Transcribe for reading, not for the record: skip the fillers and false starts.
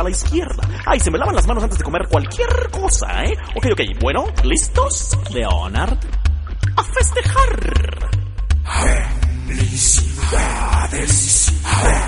a la izquierda. Ay, se me lavan las manos antes de comer cualquier cosa, ¿eh? Ok, bueno, ¿listos? Leonard, a festejar. Felicidades.